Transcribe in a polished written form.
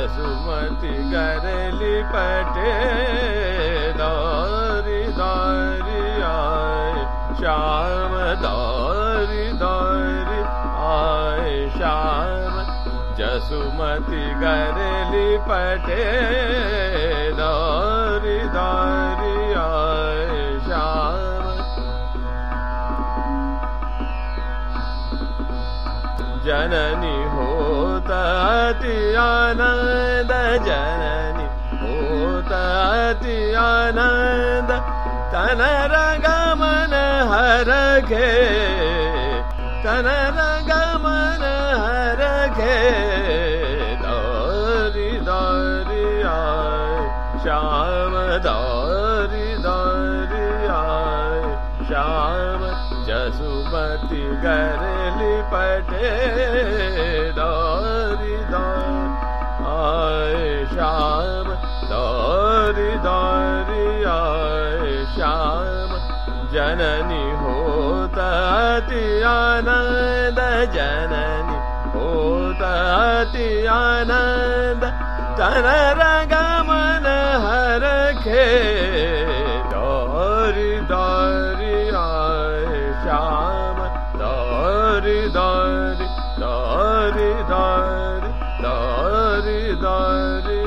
जसुमती गरली पटे दारी दारी आए श्याम दारी दारी आए श्याम जसुमती गरली पटे दारी दारी आए श्याम जननी होता अति आनंद जननी होता अति आनंद तन रंगमन हरखे तन रंगमन हरखे दारी दारी आए श्याम दारी दारी आए श्याम जसुमती गरली पटे दारी दारी आए श्याम दारी दारी आए श्याम जननी होता अति आनंद जननी होता अति आनंद तन रंगमन हरखे दारी दारी आए श्याम दारी दारी दारी दारी दारी दारी